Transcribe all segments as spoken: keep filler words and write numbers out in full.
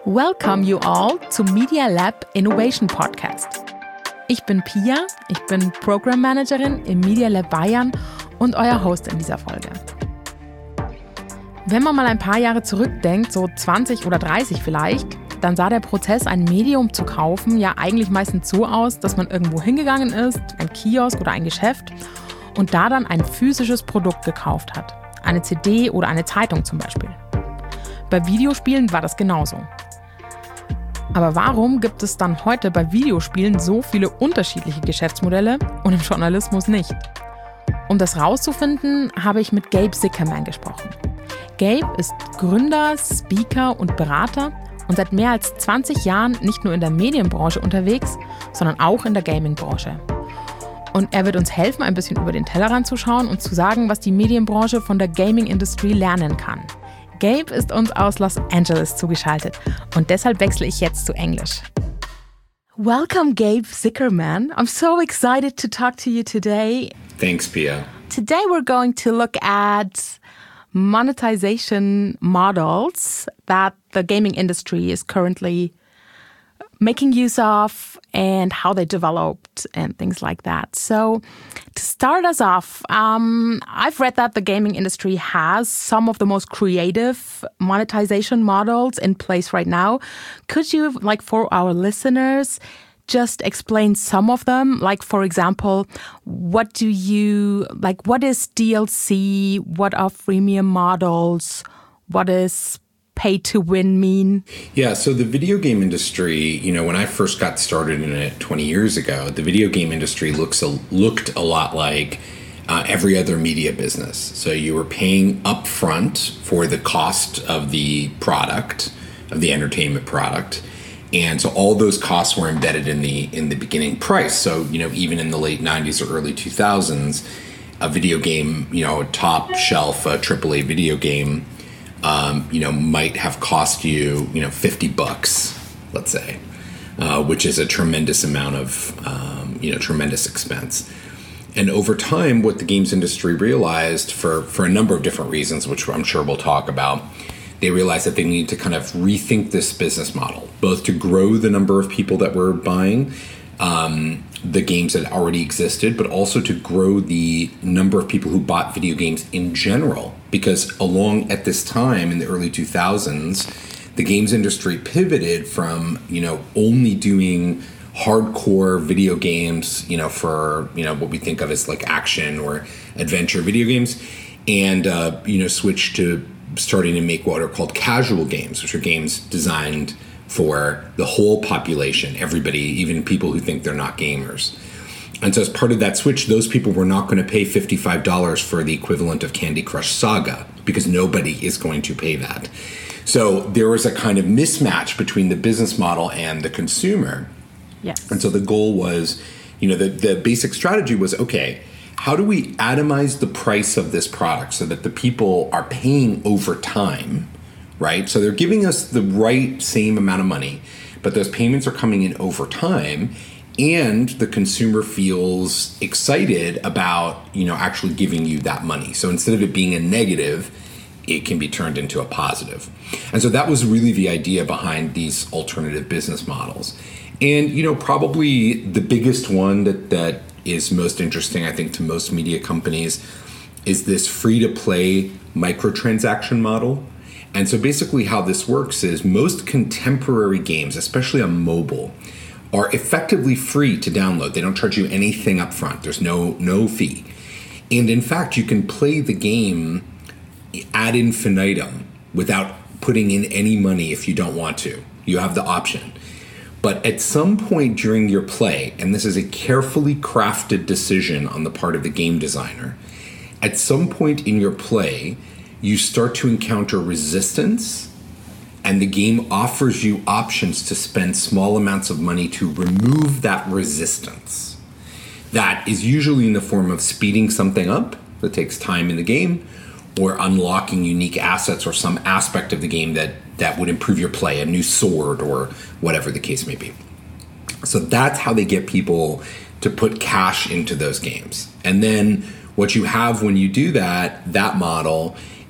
Welcome you all to Media Lab Innovation Podcast. Ich bin Pia, ich bin Program Managerin im Media Lab Bayern und euer Host in dieser Folge. Wenn man mal ein paar Jahre zurückdenkt, so zwanzig oder dreißig vielleicht, dann sah der Prozess, ein Medium zu kaufen, ja eigentlich meistens so aus, dass man irgendwo hingegangen ist, ein Kiosk oder ein Geschäft, und da dann ein physisches Produkt gekauft hat. Eine C D oder eine Zeitung zum Beispiel. Bei Videospielen war das genauso. Aber warum gibt es dann heute bei Videospielen so viele unterschiedliche Geschäftsmodelle und im Journalismus nicht? Um das rauszufinden, habe ich mit Gabe Zickerman gesprochen. Gabe ist Gründer, Speaker und Berater und seit mehr als zwanzig Jahren nicht nur in der Medienbranche unterwegs, sondern auch in der Gaming-Branche. Und er wird uns helfen, ein bisschen über den Tellerrand zu schauen und zu sagen, was die Medienbranche von der Gaming-Industrie lernen kann. Gabe ist uns aus Los Angeles zugeschaltet und deshalb wechsle ich jetzt zu Englisch. Welcome, Gabe Zickerman. I'm so excited to talk to you today. Thanks, Pia. Today we're going to look at monetization models that the gaming industry is currently making use of and how they developed and things like that. So to start us off, um, I've read that the gaming industry has some of the most creative monetization models in place right now. Could you, like for our listeners, just explain some of them? Like, for example, what do you, like, what is D L C? What are freemium models? What is pay to win mean? Yeah, so the video game industry, you know, when I first got started in it twenty years ago, the video game industry looks a, looked a lot like uh, every other media business. So you were paying upfront for the cost of the product, of the entertainment product. And so all those costs were embedded in the in the beginning price. So, you know, even in the late nineties or early two thousands, a video game, you know, a top shelf uh, triple A video game, Um, you know, might have cost you, you know, fifty bucks, let's say, uh, which is a tremendous amount of, um, you know, tremendous expense. And over time, what the games industry realized for, for a number of different reasons, which I'm sure we'll talk about, they realized that they needed to kind of rethink this business model, both to grow the number of people that were buying um, the games that already existed, but also to grow the number of people who bought video games in general. Because along at this time in the early two thousands, the games industry pivoted from, you know, only doing hardcore video games, you know, for, you know, what we think of as like action or adventure video games, and, uh, you know, switched to starting to make what are called casual games, which are games designed for the whole population, everybody, even people who think they're not gamers. And so as part of that switch, those people were not going to pay fifty-five dollars for the equivalent of Candy Crush Saga, because nobody is going to pay that. So there was a kind of mismatch between the business model and the consumer. Yes. And so the goal was, you know, the, the basic strategy was, okay, how do we atomize the price of this product so that the people are paying over time, right? So they're giving us the right same amount of money, but those payments are coming in over time. And the consumer feels excited about, you know, actually giving you that money. So instead of it being a negative, it can be turned into a positive. And so that was really the idea behind these alternative business models. And, you know, probably the biggest one that, that is most interesting, I think, to most media companies is this free-to-play microtransaction model. And so basically how this works is most contemporary games, especially on mobile, are effectively free to download. They don't charge you anything up front. There's no no fee. And in fact, you can play the game ad infinitum without putting in any money if you don't want to. You have the option. But at some point during your play, and this is a carefully crafted decision on the part of the game designer, at some point in your play, you start to encounter resistance, and the game offers you options to spend small amounts of money to remove that resistance. That is usually in the form of speeding something up that takes time in the game, or unlocking unique assets or some aspect of the game that, that would improve your play, a new sword or whatever the case may be. So that's how they get people to put cash into those games. And then what you have when you do that, that model,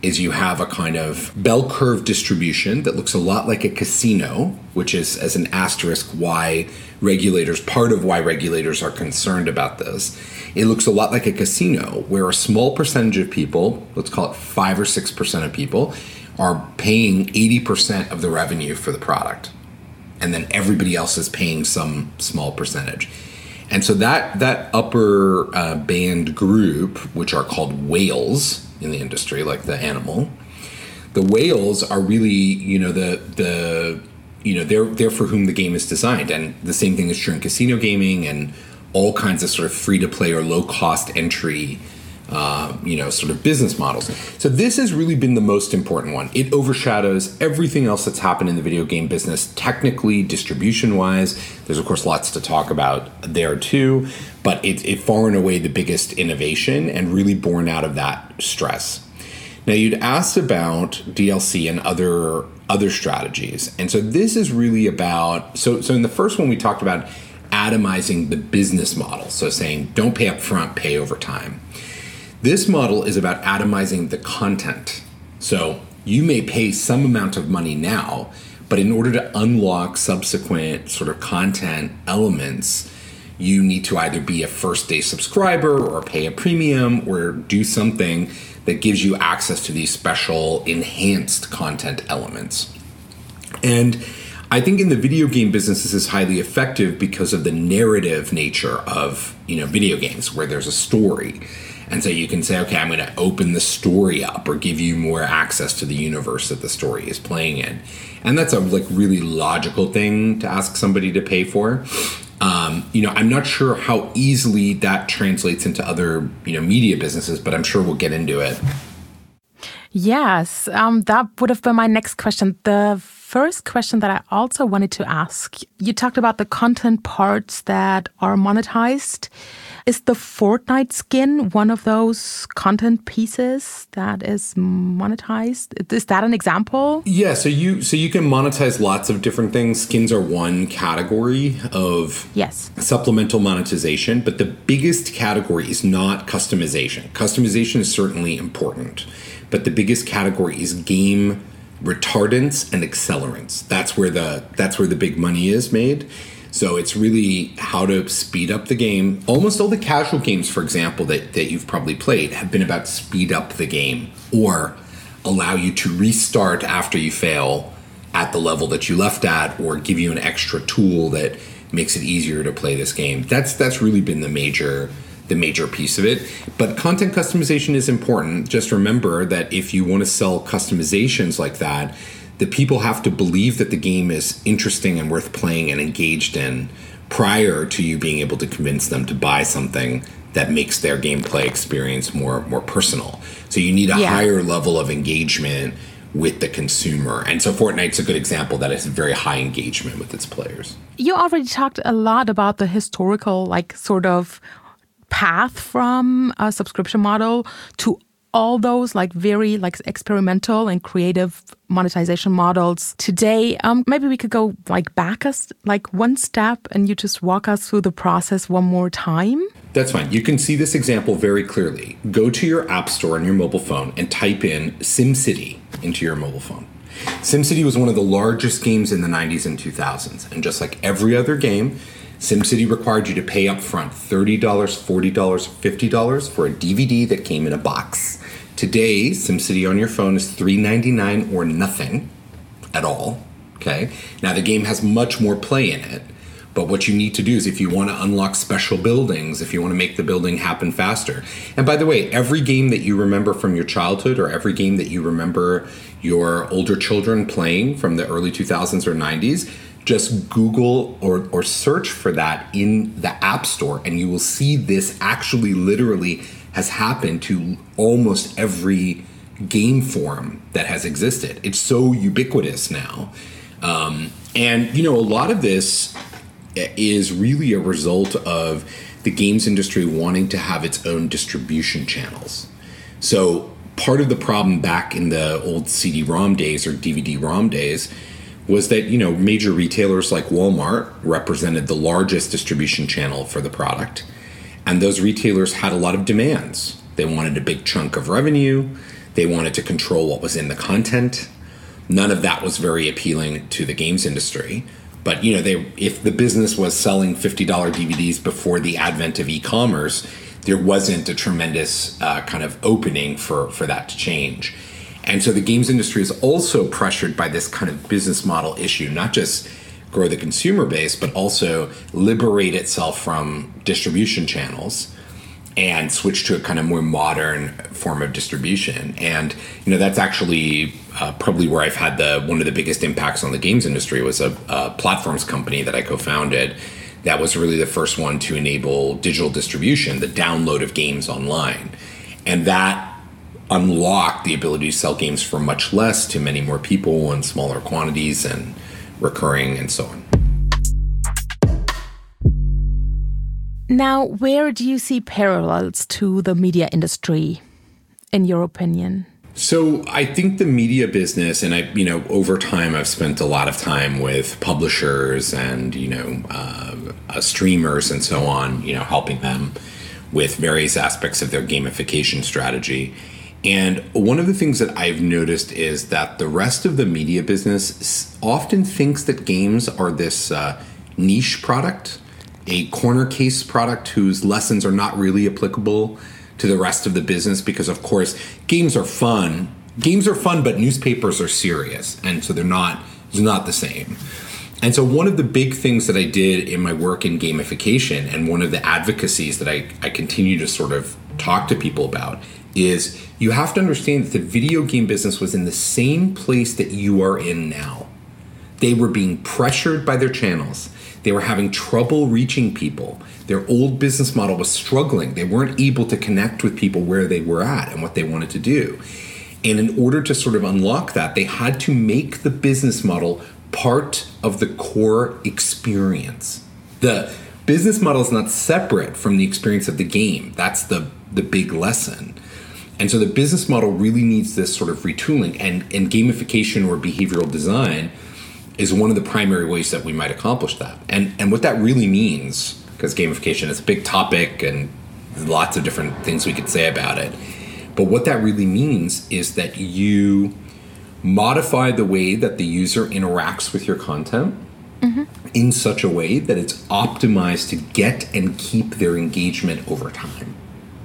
is you have a kind of bell curve distribution that looks a lot like a casino, which is as an asterisk why regulators, part of why regulators are concerned about this. It looks a lot like a casino where a small percentage of people, let's call it five or six percent of people, are paying eighty percent of the revenue for the product. And then everybody else is paying some small percentage. And so that that upper uh, band group, which are called whales in the industry, like the animal, the whales are really, you know, the the you know they're they're for whom the game is designed, and the same thing is true in casino gaming and all kinds of sort of free to play or low cost entry, uh, you know, sort of business models. So this has really been the most important one. It overshadows everything else that's happened in the video game business, technically, distribution-wise. There's, of course, lots to talk about there, too. But it's it far and away the biggest innovation and really born out of that stress. Now, you'd asked about D L C and other other strategies. And so this is really about... So, so in the first one, we talked about atomizing the business model. So saying, don't pay up front, pay over time. This model is about atomizing the content. So you may pay some amount of money now, but in order to unlock subsequent sort of content elements, you need to either be a first day subscriber or pay a premium or do something that gives you access to these special enhanced content elements. And I think in the video game business, this is highly effective because of the narrative nature of, you know, video games where there's a story. And so you can say, okay, I'm going to open the story up or give you more access to the universe that the story is playing in. And that's a like really logical thing to ask somebody to pay for. Um, you know, I'm not sure how easily that translates into other, you know, media businesses, but I'm sure we'll get into it. Yes, um, that would have been my next question. The first question that I also wanted to ask, you talked about the content parts that are monetized. Is the Fortnite skin one of those content pieces that is monetized? Is that an example? Yeah, so you so you can monetize lots of different things. Skins are one category of yes. supplemental monetization, but the biggest category is not customization. Customization is certainly important, but the biggest category is game retardants and accelerants. That's where the that's where the big money is made. So it's really how to speed up the game. Almost all the casual games, for example, that, that you've probably played have been about speed up the game or allow you to restart after you fail at the level that you left at or give you an extra tool that makes it easier to play this game. That's that's really been the major the major piece of it. But content customization is important. Just remember that if you want to sell customizations like that, the people have to believe that the game is interesting and worth playing and engaged in prior to you being able to convince them to buy something that makes their gameplay experience more more personal. So you need a yeah. higher level of engagement with the consumer. And so Fortnite's a good example that has very high engagement with its players. You already talked a lot about the historical, like, sort of path from a subscription model to all those like very like experimental and creative monetization models today. Um, maybe we could go like back us like one step and you just walk us through the process one more time. That's fine. You can see this example very clearly. Go to your app store on your mobile phone and type in SimCity into your mobile phone. SimCity was one of the largest games in the nineties and two thousands. And just like every other game, SimCity required you to pay up front thirty dollars, forty dollars, fifty dollars for a D V D that came in a box. Today, SimCity on your phone is three dollars and ninety-nine cents or nothing at all. Okay. Now the game has much more play in it, but what you need to do is if you want to unlock special buildings, if you want to make the building happen faster. And by the way, every game that you remember from your childhood or every game that you remember your older children playing from the early two thousands or nineties, just Google or, or search for that in the App Store and you will see this actually literally has happened to almost every game form that has existed. It's so ubiquitous now. Um, and, you know, a lot of this is really a result of the games industry wanting to have its own distribution channels. So part of the problem back in the old C D ROM days or D V D ROM days was that, you know, major retailers like Walmart represented the largest distribution channel for the product. And those retailers had a lot of demands. They wanted a big chunk of revenue. They wanted to control what was in the content. None of that was very appealing to the games industry. But, you know, they if the business was selling fifty dollars D V Ds before the advent of e-commerce, there wasn't a tremendous uh, kind of opening for, for that to change. And so the games industry is also pressured by this kind of business model issue, not just grow the consumer base, but also liberate itself from distribution channels and switch to a kind of more modern form of distribution. And, you know, that's actually uh, probably where I've had the one of the biggest impacts on the games industry was a, a platforms company that I co-founded that was really the first one to enable digital distribution, the download of games online. And that unlocked the ability to sell games for much less to many more people in smaller quantities and recurring and so on. Now, where do you see parallels to the media industry, in your opinion? So I think the media business, and I, you know, over time I've spent a lot of time with publishers and, you know, uh, uh, streamers and so on, you know, helping them with various aspects of their gamification strategy. And one of the things that I've noticed is that the rest of the media business often thinks that games are this uh, niche product, a corner case product whose lessons are not really applicable to the rest of the business because, of course, games are fun. Games are fun, but newspapers are serious. And so they're not, it's not the same. And so one of the big things that I did in my work in gamification and one of the advocacies that I, I continue to sort of talk to people about is you have to understand that the video game business was in the same place that you are in now. They were being pressured by their channels. They were having trouble reaching people. Their old business model was struggling. They weren't able to connect with people where they were at and what they wanted to do. And in order to sort of unlock that, they had to make the business model part of the core experience. The business model is not separate from the experience of the game. That's the, the big lesson. And so the business model really needs this sort of retooling, and, and gamification or behavioral design is one of the primary ways that we might accomplish that. And and what that really means, because gamification is a big topic and there's lots of different things we could say about it, but what that really means is that you modify the way that the user interacts with your content mm-hmm. in such a way that it's optimized to get and keep their engagement over time.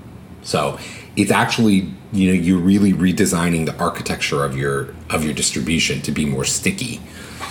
So it's actually, you know, you're really redesigning the architecture of your of your distribution to be more sticky.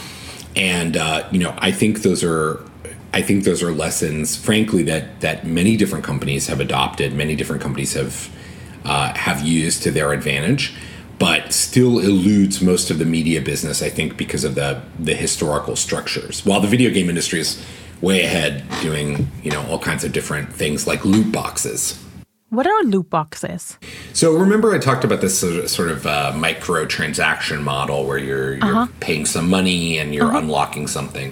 And uh, you know, I think those are I think those are lessons, frankly, that that many different companies have adopted, many different companies have uh, have used to their advantage, but still eludes most of the media business, I think, because of the the historical structures. While the video game industry is way ahead, doing, you know, all kinds of different things like loot boxes. What are loot boxes? So remember I talked about this sort of uh, micro-transaction model where you're, you're uh-huh. paying some money and you're uh-huh. unlocking something.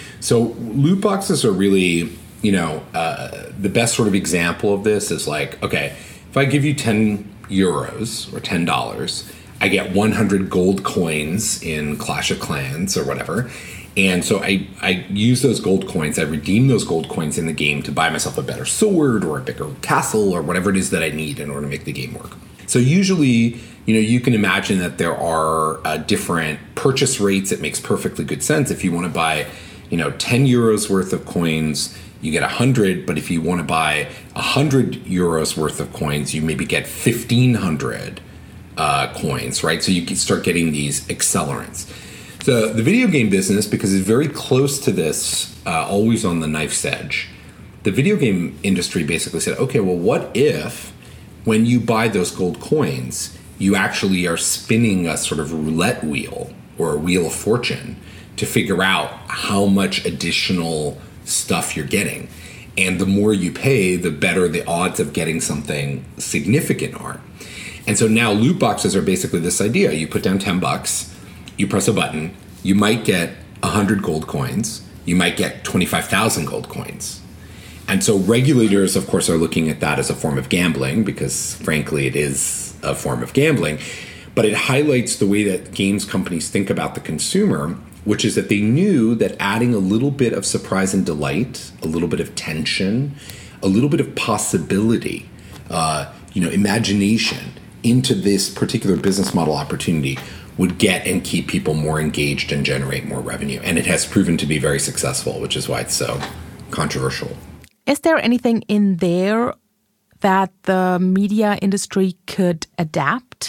So loot boxes are really, you know, uh, the best sort of example of this is like, okay, if I give you ten euros or ten dollars, I get one hundred gold coins in Clash of Clans or whatever. And so I, I use those gold coins, I redeem those gold coins in the game to buy myself a better sword or a bigger castle or whatever it is that I need in order to make the game work. So usually, you know, you can imagine that there are uh, different purchase rates. It makes perfectly good sense. If you want to buy, you know, ten euros worth of coins, you get one hundred. But if you want to buy one hundred euros worth of coins, you maybe get fifteen hundred uh, coins, right? So you can start getting these accelerants. So the video game business, because it's very close to this, uh, always on the knife's edge, the video game industry basically said, okay, well, what if when you buy those gold coins, you actually are spinning a sort of roulette wheel or a wheel of fortune to figure out how much additional stuff you're getting. And the more you pay, the better the odds of getting something significant are. And so now loot boxes are basically this idea. You put down ten bucks. You press a button, you might get one hundred gold coins, you might get twenty-five thousand gold coins. And so regulators, of course, are looking at that as a form of gambling because, frankly, it is a form of gambling. But it highlights the way that games companies think about the consumer, which is that they knew that adding a little bit of surprise and delight, a little bit of tension, a little bit of possibility, uh, you know, imagination into this particular business model opportunity would get and keep people more engaged and generate more revenue. And it has proven to be very successful, which is why it's so controversial. Is there anything in there that the media industry could adapt?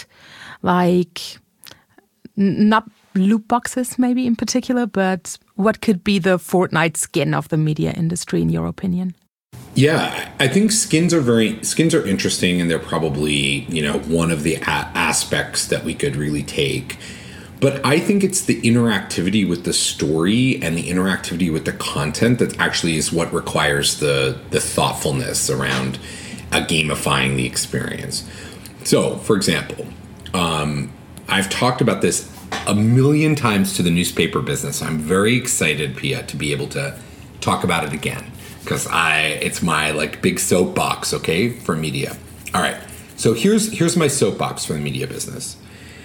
Like, n- not loot boxes maybe in particular, but what could be the Fortnite skin of the media industry in your opinion? Yeah, I think skins are very skins are interesting, and they're probably, you know, one of the a- aspects that we could really take. But I think it's the interactivity with the story and the interactivity with the content that actually is what requires the the thoughtfulness around uh, gamifying the experience. So, for example, um, I've talked about this a million times to the newspaper business. I'm very excited, Pia, to be able to talk about it again. Because I, it's my like big soapbox, okay, for media. All right, so here's here's my soapbox for the media business.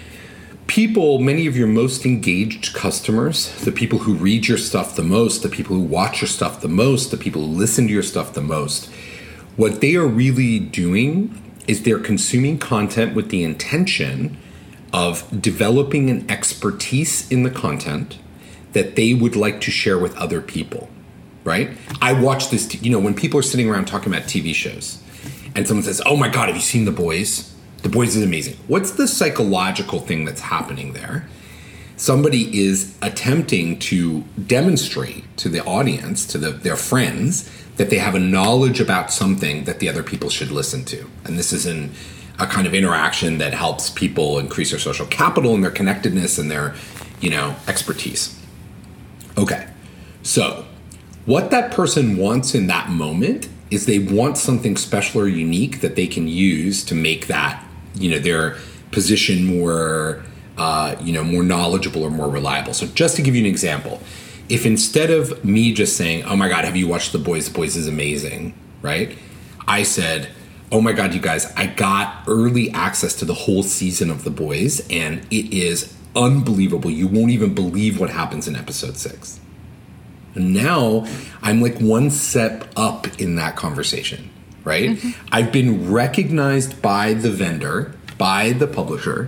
People, many of your most engaged customers, the people who read your stuff the most, the people who watch your stuff the most, the people who listen to your stuff the most, what they are really doing is they're consuming content with the intention of developing an expertise in the content that they would like to share with other people. Right? I watch this, t- you know, when people are sitting around talking about T V shows and someone says, oh my God, have you seen The Boys? The Boys is amazing. What's the psychological thing that's happening there? Somebody is attempting to demonstrate to the audience, to the, their friends, that they have a knowledge about something that the other people should listen to. And this is an, a kind of interaction that helps people increase their social capital and their connectedness and their, you know, expertise. Okay, so what that person wants in that moment is they want something special or unique that they can use to make that, you know, their position more, uh, you know, more knowledgeable or more reliable. So just to give you an example, if instead of me just saying, oh my God, have you watched The Boys? The Boys is amazing, right? I said, oh my God, you guys, I got early access to the whole season of The Boys and it is unbelievable. You won't even believe what happens in episode six. And now I'm like one step up in that conversation, right? Mm-hmm. I've been recognized by the vendor, by the publisher,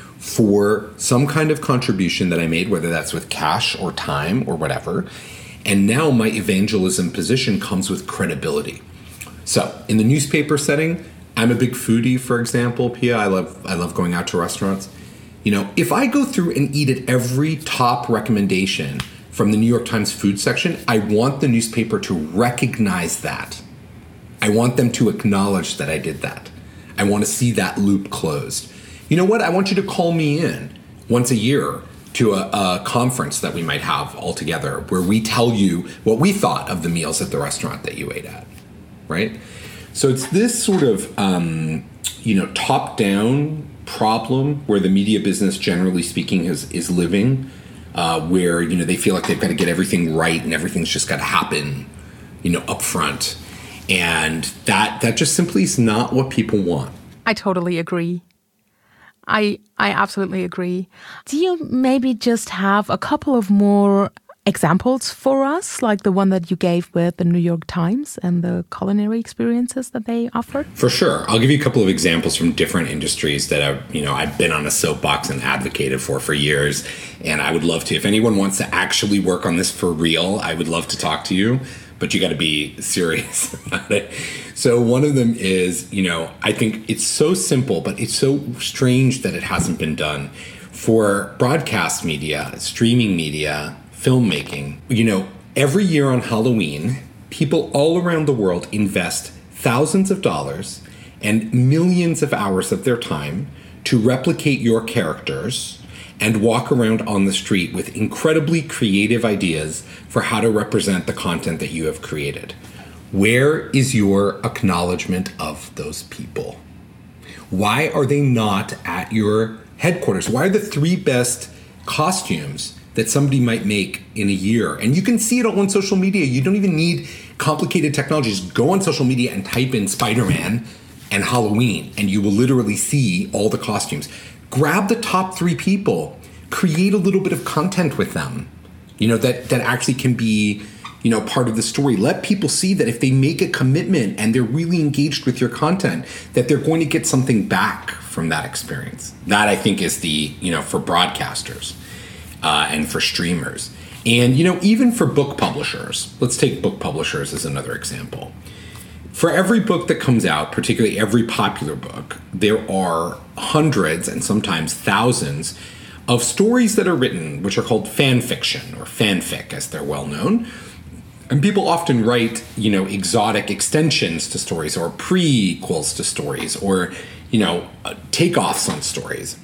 for some kind of contribution that I made, whether that's with cash or time or whatever. And now my evangelism position comes with credibility. So in the newspaper setting, I'm a big foodie, for example, Pia. I love I love going out to restaurants. You know, if I go through and eat at every top recommendation from the New York Times food section, I want the newspaper to recognize that. I want them to acknowledge that I did that. I want to see that loop closed. You know what? I want you to call me in once a year to a, a conference that we might have all together where we tell you what we thought of the meals at the restaurant that you ate at, right? So it's this sort of, um, you know, top-down problem where the media business, generally speaking, is, is living. Uh, where, you know, they feel like they've got to get everything right and everything's just got to happen, you know, up front. And that that just simply is not what people want. I totally agree. I I absolutely agree. Do you maybe just have a couple of more examples for us, like the one that you gave with the New York Times and the culinary experiences that they offered? For sure. I'll give you a couple of examples from different industries that I've, you know, I've been on a soapbox and advocated for for years. And I would love to, if anyone wants to actually work on this for real, I would love to talk to you, but you got to be serious about it. So one of them is, you know, I think it's so simple, but it's so strange that it hasn't been done. For broadcast media, streaming media, filmmaking, you know, every year on Halloween, people all around the world invest thousands of dollars and millions of hours of their time to replicate your characters and walk around on the street with incredibly creative ideas for how to represent the content that you have created. Where is your acknowledgement of those people? Why are they not at your headquarters? Why are the three best costumes that somebody might make in a year? And you can see it on social media. You don't even need complicated technology. Just go on social media and type in Spider-Man and Halloween, and you will literally see all the costumes. Grab the top three people, create a little bit of content with them, you know, that, that actually can be, you know, part of the story. Let people see that if they make a commitment and they're really engaged with your content, that they're going to get something back from that experience. That, I think, is the, you know, for broadcasters uh, and for streamers. And, you know, even for book publishers, let's take book publishers as another example. For every book that comes out, particularly every popular book, there are hundreds and sometimes thousands of stories that are written, which are called fan fiction or fanfic, as they're well known. And people often write, you know, exotic extensions to stories or prequels to stories or, you know, uh, takeoffs on stories.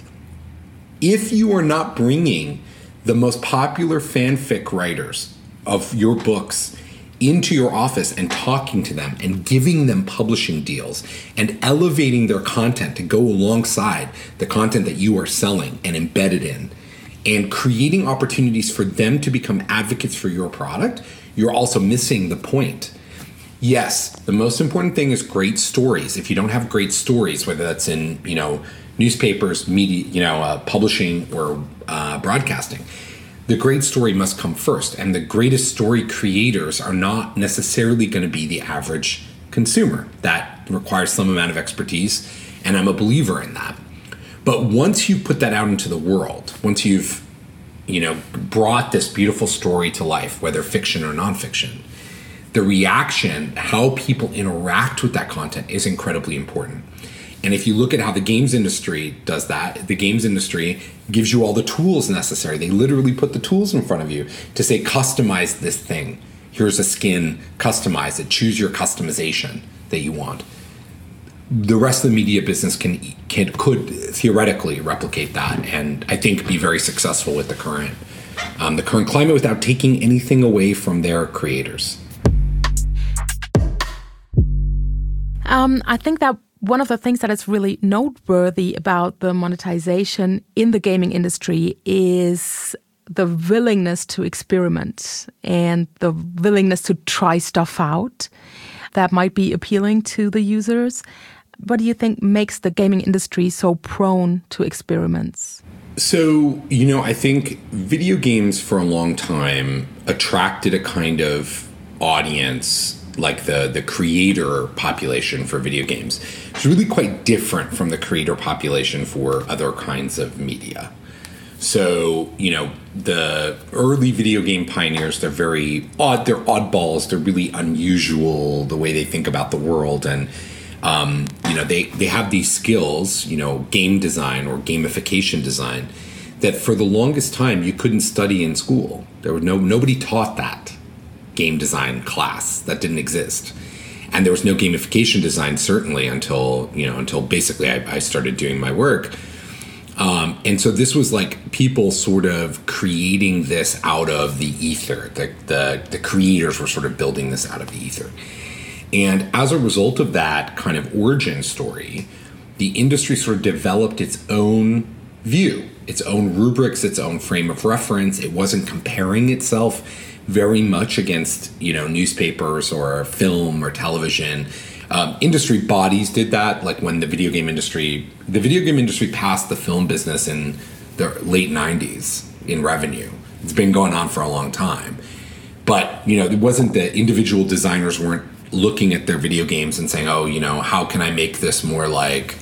If you are not bringing the most popular fanfic writers of your books into your office and talking to them and giving them publishing deals and elevating their content to go alongside the content that you are selling and embedded in, and creating opportunities for them to become advocates for your product, you're also missing the point. Yes, the most important thing is great stories. If you don't have great stories, whether that's in, you know, newspapers, media, you know, uh, publishing or uh, broadcasting, the great story must come first. And the greatest story creators are not necessarily going to be the average consumer. That requires some amount of expertise, and I'm a believer in that. But once you put that out into the world, once you've, you know, brought this beautiful story to life, whether fiction or nonfiction, the reaction, how people interact with that content is incredibly important. And if you look at how the games industry does that, the games industry gives you all the tools necessary. They literally put the tools in front of you to say, customize this thing. Here's a skin, customize it, choose your customization that you want. The rest of the media business can, can could theoretically replicate that, and I think be very successful with the current um, the current climate without taking anything away from their creators. Um, I think that one of the things that is really noteworthy about the monetization in the gaming industry is the willingness to experiment and the willingness to try stuff out that might be appealing to the users. What do you think makes the gaming industry so prone to experiments? So, you know, I think video games for a long time attracted a kind of audience like the, the creator population for video games. It's really quite different from the creator population for other kinds of media. So, you know, the early video game pioneers, they're very odd, they're oddballs, they're really unusual, the way they think about the world. And, um, you know, they, they have these skills, you know, game design or gamification design, that for the longest time you couldn't study in school. There was no, nobody taught that game design class. That didn't exist. And there was no gamification design, certainly, until, you know, until basically I, I started doing my work. Um, and so this was like people sort of creating this out of the ether. The, the, the creators were sort of building this out of the ether. And as a result of that kind of origin story, the industry sort of developed its own view, its own rubrics, its own frame of reference. It wasn't comparing itself very much against, you know, newspapers or film or television. Um, industry bodies did that, like when the video game industry, the video game industry passed the film business in the late nineties in revenue. It's been going on for a long time. But, you know, it wasn't that individual designers weren't looking at their video games and saying, oh, you know, how can I make this more like,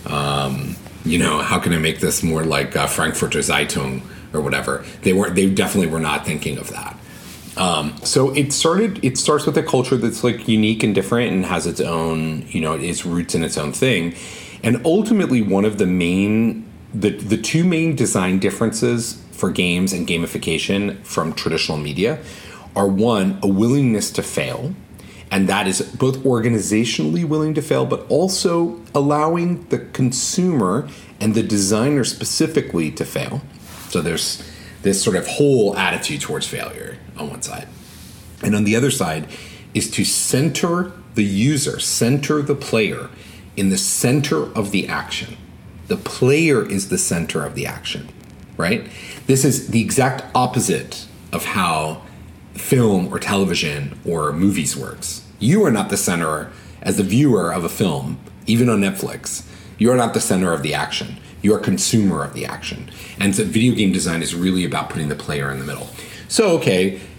um, you know, how can I make this more like uh, Frankfurter Zeitung or whatever? They weren't, they definitely were not thinking of that. Um, so it started, it starts with a culture that's like unique and different and has its own, you know, its roots in its own thing. And ultimately one of the main, the, the two main design differences for games and gamification from traditional media are, one, a willingness to fail. And that is both organizationally willing to fail, but also allowing the consumer and the designer specifically to fail. So there's this sort of whole attitude towards failure on one side. And on the other side is to center the user, center the player in the center of the action. The player is the center of the action, right? This is the exact opposite of how film or television or movies works. You are not the center as the viewer of a film, even on Netflix. You are not the center of the action. You are a consumer of the action. And so video game design is really about putting the player in the middle. So, okay,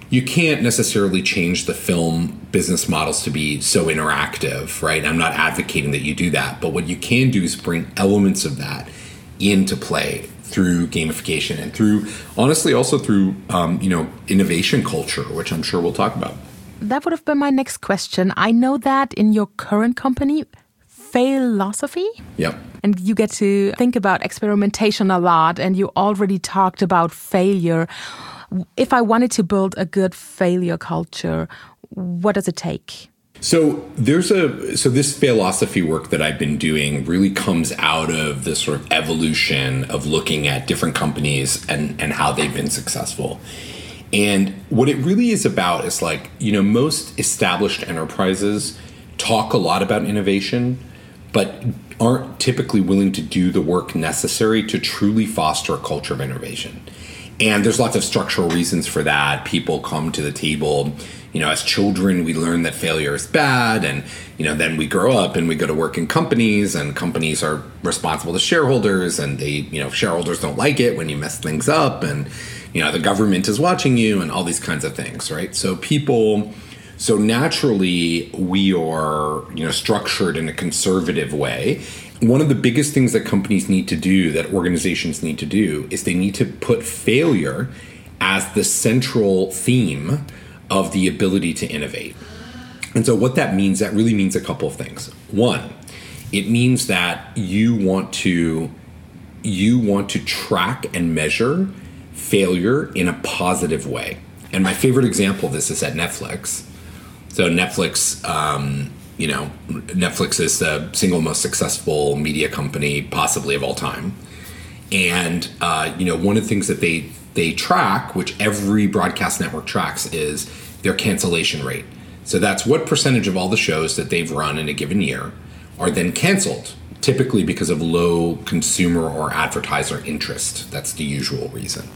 you can't necessarily change the film business models to be so interactive, right? I'm not advocating that you do that, but what you can do is bring elements of that into play through gamification and through, honestly, also through, um, you know, innovation culture, which I'm sure we'll talk about. That would have been my next question. I know that in your current company, Failosophy. Yep. And you get to think about experimentation a lot, and you already talked about failure. If I wanted to build a good failure culture, what does it take? So there's a so this Failosophy work that I've been doing really comes out of this sort of evolution of looking at different companies and, and how they've been successful. And what it really is about is like, you know, most established enterprises talk a lot about innovation, but aren't typically willing to do the work necessary to truly foster a culture of innovation. And there's lots of structural reasons for that. People come to the table, you know, as children, we learn that failure is bad. And, you know, then we grow up and we go to work in companies, and companies are responsible to shareholders, and they, you know, shareholders don't like it when you mess things up, and, you know, the government is watching you, and all these kinds of things, right? So people, so naturally we are, you know, structured in a conservative way. One of the biggest things that companies need to do, that organizations need to do, is they need to put failure as the central theme of the ability to innovate. And so what that means, that really means a couple of things. One, it means that you want to you want to track and measure failure in a positive way. And my favorite example of this is at Netflix. So Netflix, um, you know, Netflix is the single most successful media company possibly of all time. And, uh, you know, one of the things that they, they track, which every broadcast network tracks, is their cancellation rate. So that's what percentage of all the shows that they've run in a given year are then canceled, typically because of low consumer or advertiser interest. That's the usual reason.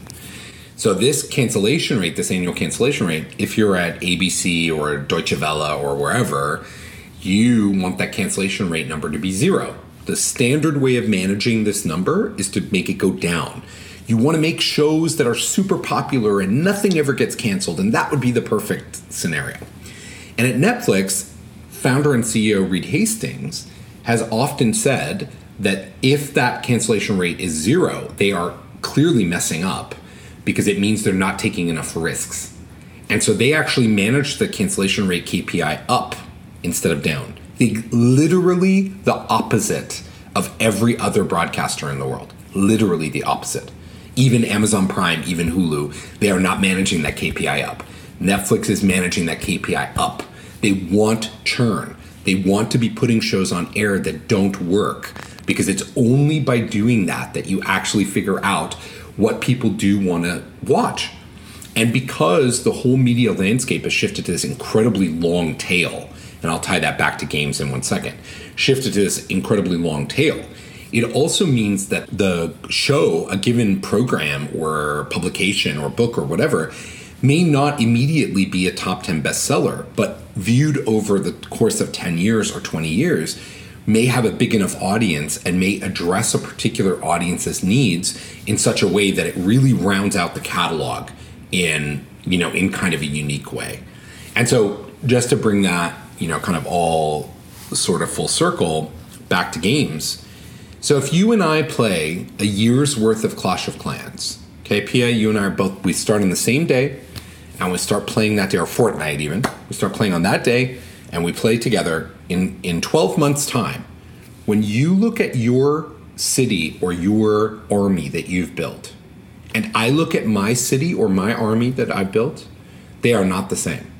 So this cancellation rate, this annual cancellation rate, if you're at A B C or Deutsche Welle or wherever, you want that cancellation rate number to be zero. The standard way of managing this number is to make it go down. You want to make shows that are super popular and nothing ever gets canceled, and that would be the perfect scenario. And at Netflix, founder and C E O Reed Hastings has often said that if that cancellation rate is zero, they are clearly messing up, because it means they're not taking enough risks. And so they actually manage the cancellation rate K P I up instead of down. The, literally the opposite of every other broadcaster in the world. Literally the opposite. Even Amazon Prime, even Hulu, they are not managing that K P I up. Netflix is managing that K P I up. They want churn. They want to be putting shows on air that don't work, because it's only by doing that that you actually figure out what people do want to watch. And because the whole media landscape has shifted to this incredibly long tail, and I'll tie that back to games in one second, shifted to this incredibly long tail, it also means that the show, a given program or publication or book or whatever, may not immediately be a top ten bestseller, but viewed over the course of ten years or twenty years, may have a big enough audience and may address a particular audience's needs in such a way that it really rounds out the catalog in, you know, in kind of a unique way. And so just to bring that, you know, kind of all sort of full circle back to games. So if you and I play a year's worth of Clash of Clans, okay, Pia, you and I are both, we start on the same day, and we start playing that day, or Fortnite even, we start playing on that day, and we play together in, in twelve months' time. When you look at your city or your army that you've built, and I look at my city or my army that I've built, they are not the same.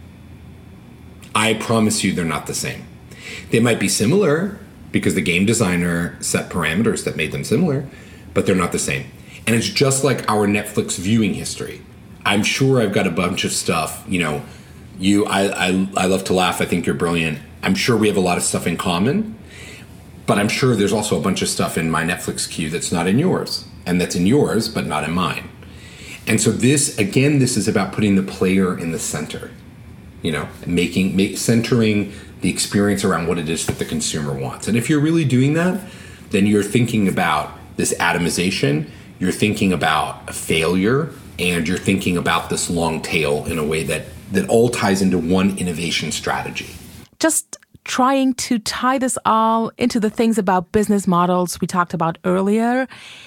I promise you they're not the same. They might be similar because the game designer set parameters that made them similar, but they're not the same. And it's just like our Netflix viewing history. I'm sure I've got a bunch of stuff, you know, you, I, I, I love to laugh. I think you're brilliant. I'm sure we have a lot of stuff in common, but I'm sure there's also a bunch of stuff in my Netflix queue that's not in yours, and that's in yours, but not in mine. And so this, again, this is about putting the player in the center, you know, making, make, centering the experience around what it is that the consumer wants. And if you're really doing that, then you're thinking about this atomization, you're thinking about failure, and you're thinking about this long tail in a way that, that all ties into one innovation strategy. Just trying to tie this all into the things about business models we talked about earlier.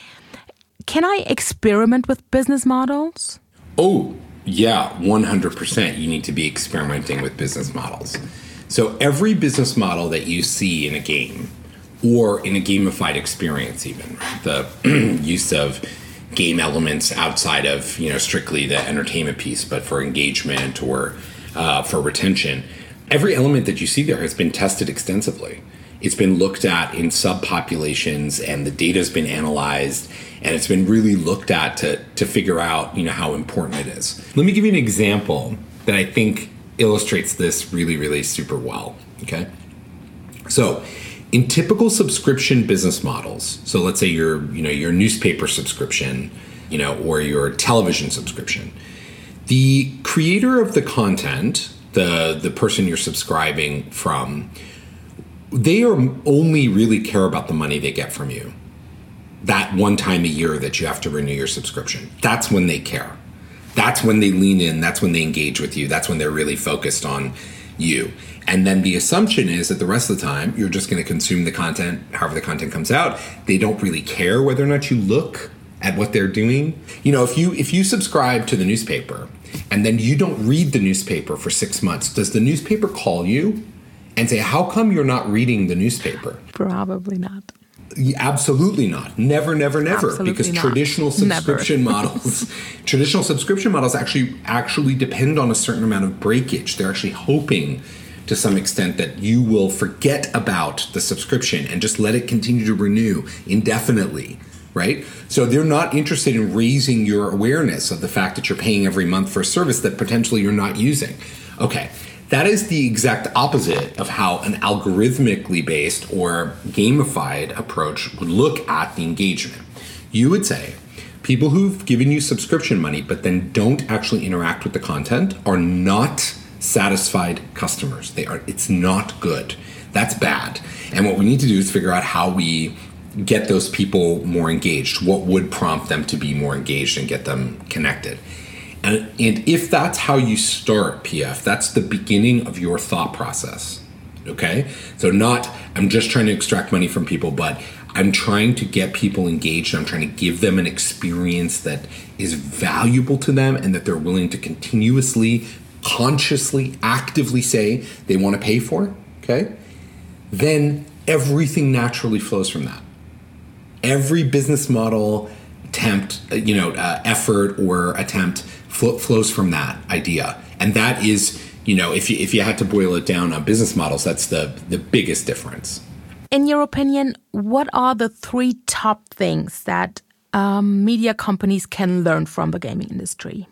Can I experiment with business models? Oh, yeah, one hundred percent. You need to be experimenting with business models. So every business model that you see in a game or in a gamified experience even, right? The use of game elements outside of, you know, strictly the entertainment piece, but for engagement or uh, for retention, every element that you see there has been tested extensively. It's been looked at in subpopulations, and the data's been analyzed, and it's been really looked at to, to figure out, you know, how important it is. Let me give you an example that I think illustrates this really, really super well, okay? So in typical subscription business models, so let's say your, you know, your newspaper subscription, you know, or your television subscription, the creator of the content, the, the person you're subscribing from, they are only really care about the money they get from you. That one time a year that you have to renew your subscription. That's when they care. That's when they lean in. That's when they engage with you. That's when they're really focused on you. And then the assumption is that the rest of the time, you're just going to consume the content, however the content comes out. They don't really care whether or not you look at what they're doing. You know, if you if you subscribe to the newspaper and then you don't read the newspaper for six months, does the newspaper call you and say, how come you're not reading the newspaper? Probably not. Absolutely not. Never, never, never. Absolutely because not. traditional subscription Never. models, traditional subscription models actually actually depend on a certain amount of breakage. They're actually hoping to some extent that you will forget about the subscription and just let it continue to renew indefinitely, right? So they're not interested in raising your awareness of the fact that you're paying every month for a service that potentially you're not using. Okay. That is the exact opposite of how an algorithmically based or gamified approach would look at the engagement. You would say people who've given you subscription money but then don't actually interact with the content are not satisfied customers. They are. It's not good. That's bad. And what we need to do is figure out how we get those people more engaged. What would prompt them to be more engaged and get them connected? And, and if that's how you start, P F, that's the beginning of your thought process, okay? So not, I'm just trying to extract money from people, but I'm trying to get people engaged. I'm trying to give them an experience that is valuable to them and that they're willing to continuously, consciously, actively say they want to pay for, okay? Then everything naturally flows from that. Every business model attempt, you know, uh, effort or attempt fl- flows from that idea. And that is, you know, if you, if you had to boil it down on business models, that's the, the biggest difference. In your opinion, what are the three top things that um, media companies can learn from the gaming industry?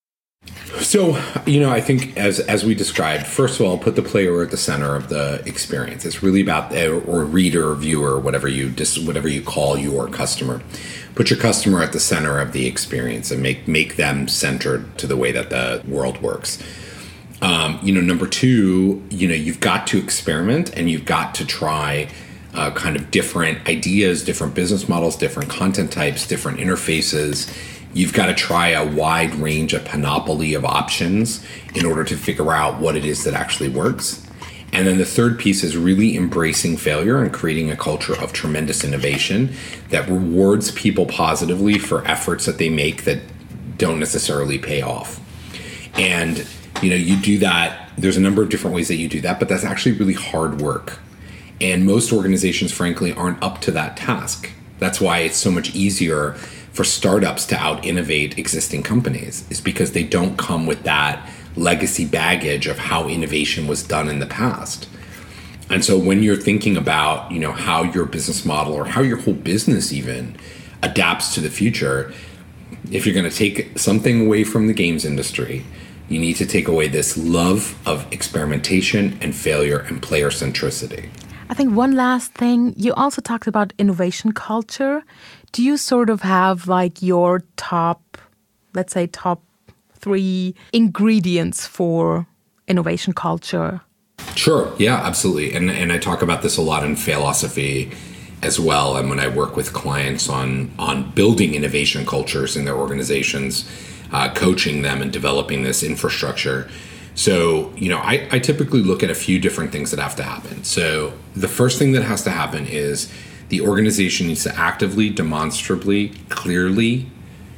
So, you know, I think as as we described, first of all, put the player at the center of the experience. It's really about, or reader, or viewer, whatever you dis, whatever you call your customer. Put your customer at the center of the experience and make make them centered to the way that the world works. Um, you know, number two, you know, you've got to experiment and you've got to try uh, kind of different ideas, different business models, different content types, different interfaces. You've got to try a wide range, a panoply of options in order to figure out what it is that actually works. And then the third piece is really embracing failure and creating a culture of tremendous innovation that rewards people positively for efforts that they make that don't necessarily pay off. And, you know, you do that. There's a number of different ways that you do that, but that's actually really hard work. And most organizations, frankly, aren't up to that task. That's why it's so much easier for startups to out-innovate existing companies, is because they don't come with that legacy baggage of how innovation was done in the past. And so when you're thinking about, you know, how your business model or how your whole business even adapts to the future, if you're going to take something away from the games industry, you need to take away this love of experimentation and failure and player centricity. I think one last thing, you also talked about innovation culture. Do you sort of have like your top, let's say top three ingredients for innovation culture? Sure. Yeah, absolutely. And and I talk about this a lot in Failosophy as well. And when I work with clients on, on building innovation cultures in their organizations, uh, coaching them and developing this infrastructure. So, you know, I, I typically look at a few different things that have to happen. So the first thing that has to happen is the organization needs to actively, demonstrably, clearly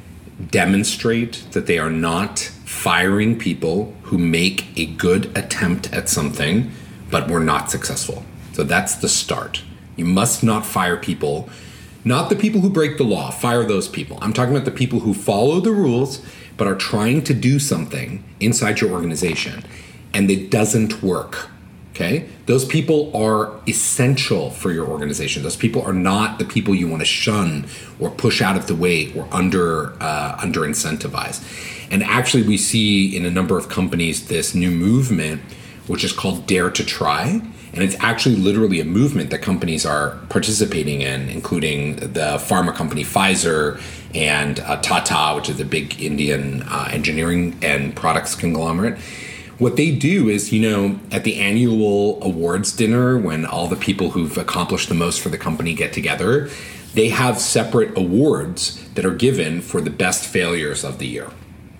demonstrate that they are not firing people who make a good attempt at something, but were not successful. So that's the start. You must not fire people, not the people who break the law, fire those people. I'm talking about the people who follow the rules, but are trying to do something inside your organization, and it doesn't work. Okay? Those people are essential for your organization. Those people are not the people you want to shun or push out of the way or under uh, under incentivize. And actually, we see in a number of companies this new movement, which is called Dare to Try. And it's actually literally a movement that companies are participating in, including the pharma company Pfizer and uh, Tata, which is a big Indian uh, engineering and products conglomerate. What they do is, you know, at the annual awards dinner, when all the people who've accomplished the most for the company get together, they have separate awards that are given for the best failures of the year.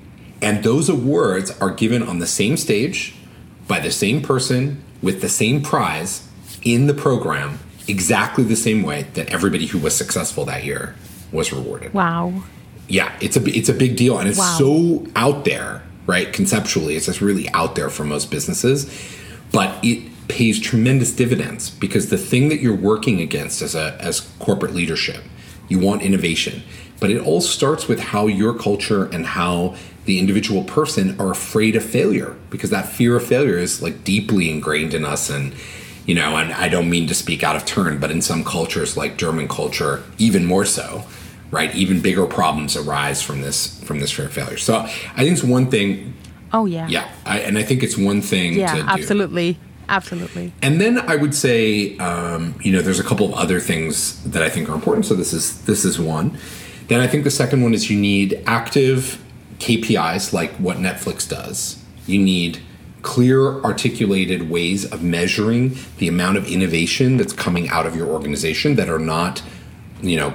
And those awards are given on the same stage by the same person with the same prize in the program, exactly the same way that everybody who was successful that year was rewarded. Wow. Yeah, it's a it's a big deal, and it's wow. so out there, right? Conceptually, it's just really out there for most businesses, but it pays tremendous dividends because the thing that you're working against as a as corporate leadership, you want innovation, but it all starts with how your culture and how the individual person are afraid of failure, because that fear of failure is like deeply ingrained in us. And, you know, and I don't mean to speak out of turn, but in some cultures like German culture, even more so, right? Even bigger problems arise from this, from this fear of failure. So I think it's one thing. Oh yeah. Yeah. I, and I think it's one thing yeah, to do. absolutely. Absolutely. And then I would say, um, you know, there's a couple of other things that I think are important. So this is, this is one. Then I think the second one is you need active K P Is like what Netflix does. You need clear, articulated ways of measuring the amount of innovation that's coming out of your organization that are not, you know,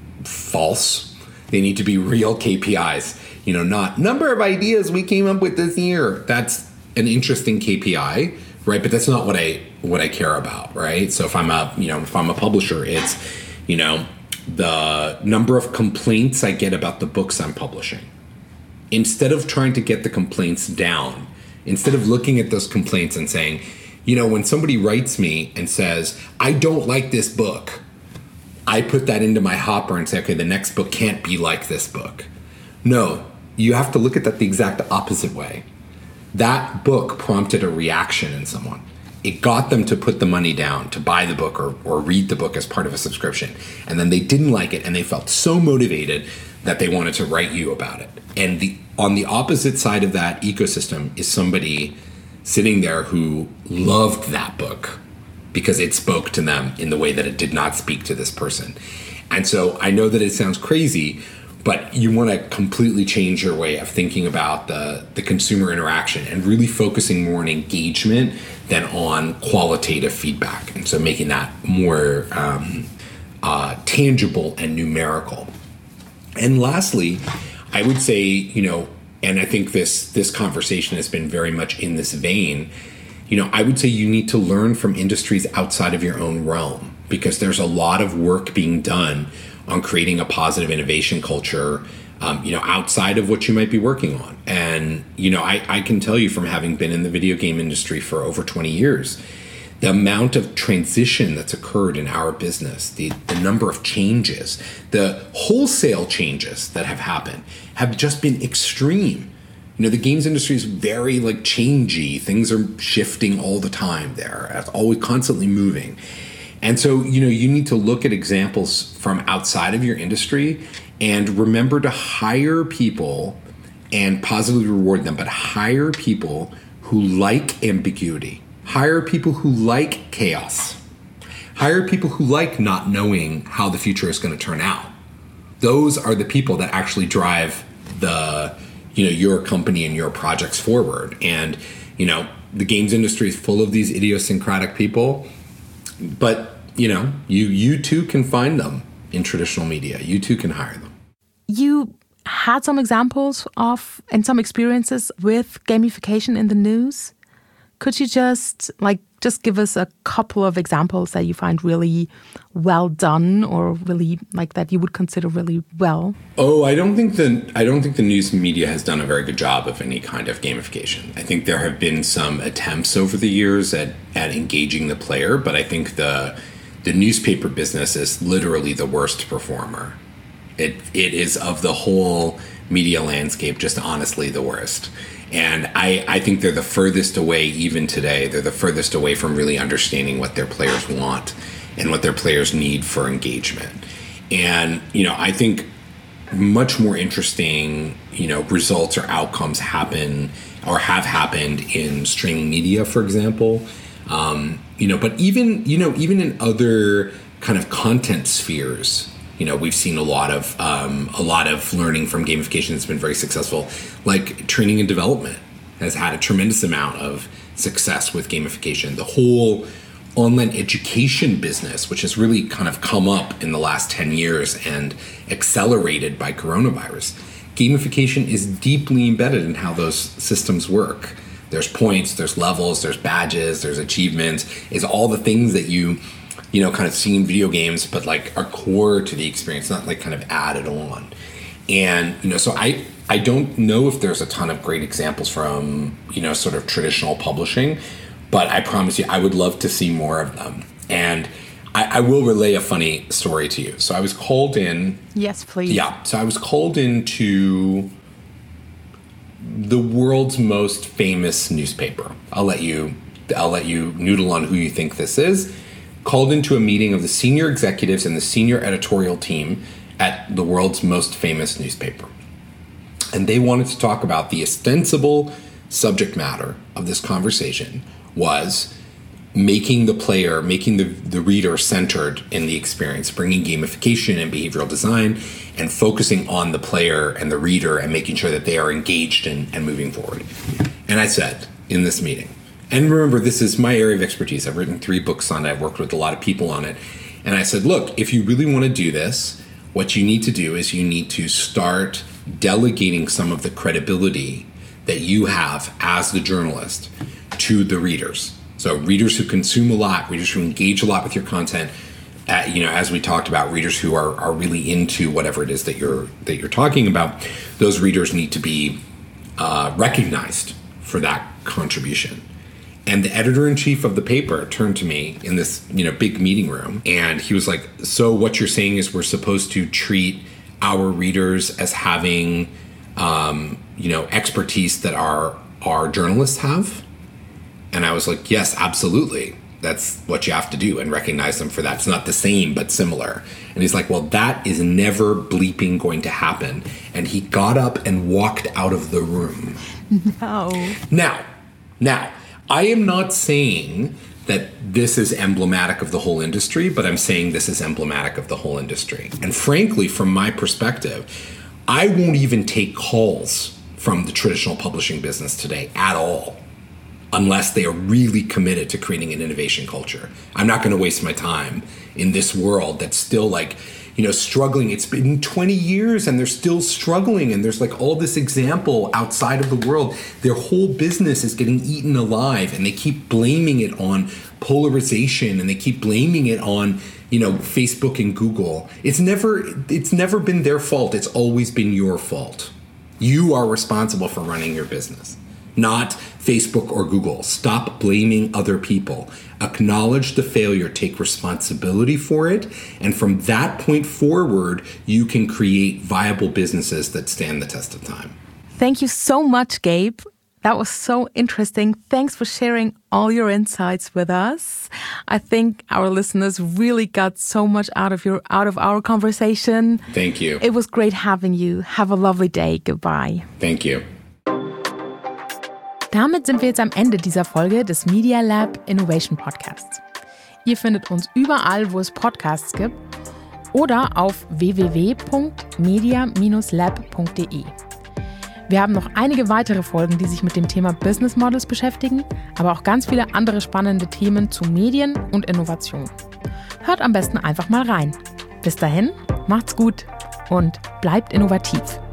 false. They need to be real K P Is. You know, not number of ideas we came up with this year. That's an interesting K P I, right? But that's not what I what I care about, right? So if I'm a, you know, if I'm a publisher, it's, you know, the number of complaints I get about the books I'm publishing. Instead of trying to get the complaints down, instead of looking at those complaints and saying, you know, when somebody writes me and says, I don't like this book, I put that into my hopper and say, okay, the next book can't be like this book. No, you have to look at that the exact opposite way. That book prompted a reaction in someone. It got them to put the money down to buy the book or, or read the book as part of a subscription. And then they didn't like it and they felt so motivated that they wanted to write you about it. And the on the opposite side of that ecosystem is somebody sitting there who loved that book because it spoke to them in the way that it did not speak to this person. And so I know that it sounds crazy, but you want to completely change your way of thinking about the, the consumer interaction and really focusing more on engagement than on qualitative feedback. And so making that more um, uh, tangible and numerical. And lastly, I would say, you know, and I think this this conversation has been very much in this vein, you know, I would say you need to learn from industries outside of your own realm, because there's a lot of work being done on creating a positive innovation culture, um, you know, outside of what you might be working on. And, you know, I, I can tell you from having been in the video game industry for over twenty years, the amount of transition that's occurred in our business, the, the number of changes, the wholesale changes that have happened have just been extreme. You know, the games industry is very like changey. Things are shifting all the time there. It's always constantly moving. And so, you know, you need to look at examples from outside of your industry and remember to hire people and positively reward them, but hire people who like ambiguity. Hire people who like chaos. Hire people who like not knowing how the future is going to turn out. Those are the people that actually drive the, you know, your company and your projects forward. And, you know, the games industry is full of these idiosyncratic people, but, you know, you you too can find them in traditional media. You too can hire them. You had some examples of and some experiences with gamification in the news. Could you just like just give us a couple of examples that you find really well done, or really like that you would consider really well? Oh, I don't think the I don't think the news media has done a very good job of any kind of gamification. I think there have been some attempts over the years at, at engaging the player, but I think the the newspaper business is literally the worst performer. It it is, of the whole media landscape, just honestly the worst. And I, I think they're the furthest away, even today, they're the furthest away from really understanding what their players want and what their players need for engagement. And, you know, I think much more interesting, you know, results or outcomes happen or have happened in streaming media, for example. Um, you know, but even, you know, even in other kind of content spheres, you know, we've seen a lot of um, a lot of learning from gamification that's been very successful. Like training and development has had a tremendous amount of success with gamification. The whole online education business, which has really kind of come up in the last ten years and accelerated by coronavirus. Gamification is deeply embedded in how those systems work. There's points, there's levels, there's badges, there's achievements. It's all the things that you you know, kind of see in video games, but like are core to the experience, not like kind of added on. And, you know, so I, I don't know if there's a ton of great examples from, you know, sort of traditional publishing, but I promise you, I would love to see more of them. And I, I will relay a funny story to you. So I was called in. Yes, please. Yeah. So I was called into the world's most famous newspaper. I'll let you, I'll let you noodle on who you think this is. Called into a meeting of the senior executives and the senior editorial team at the world's most famous newspaper. And they wanted to talk about the ostensible subject matter of this conversation was making the player, making the, the reader centered in the experience, bringing gamification and behavioral design and focusing on the player and the reader and making sure that they are engaged and, and moving forward. And I said in this meeting, and remember, this is my area of expertise. I've written three books on it. I've worked with a lot of people on it. And I said, look, if you really want to do this, what you need to do is you need to start delegating some of the credibility that you have as the journalist to the readers. So readers who consume a lot, readers who engage a lot with your content, uh, you know, as we talked about, readers who are, are really into whatever it is that you're that you're talking about, those readers need to be uh, recognized for that contribution. And the editor-in-chief of the paper turned to me in this, you know, big meeting room, and he was like, so what you're saying is we're supposed to treat our readers as having, um, you know, expertise that our, our journalists have? And I was like, yes, absolutely. That's what you have to do and recognize them for that. It's not the same, but similar. And he's like, well, that is never bleeping going to happen. And he got up and walked out of the room. No. Now, now, I am not saying that this is emblematic of the whole industry, but I'm saying this is emblematic of the whole industry. And frankly, from my perspective, I won't even take calls from the traditional publishing business today at all, unless they are really committed to creating an innovation culture. I'm not going to waste my time in this world that's still like, you know, struggling. It's been twenty years and they're still struggling. And there's like all this example outside of the world. Their whole business is getting eaten alive and they keep blaming it on polarization and they keep blaming it on, you know, Facebook and Google. It's never, it's never been their fault. It's always been your fault. You are responsible for running your business, not Facebook or Google. Stop blaming other people. Acknowledge the failure, take responsibility for it, and from that point forward, you can create viable businesses that stand the test of time. Thank you so much, Gabe. That was so interesting. Thanks for sharing all your insights with us. I think our listeners really got so much out of your out of our conversation. Thank you. It was great having you. Have a lovely day. Goodbye. Thank you. Damit sind wir jetzt am Ende dieser Folge des Media Lab Innovation Podcasts. Ihr findet uns überall, wo es Podcasts gibt oder auf w w w punkt media Bindestrich lab punkt de. Wir haben noch einige weitere Folgen, die sich mit dem Thema Business Models beschäftigen, aber auch ganz viele andere spannende Themen zu Medien und Innovation. Hört am besten einfach mal rein. Bis dahin, macht's gut und bleibt innovativ.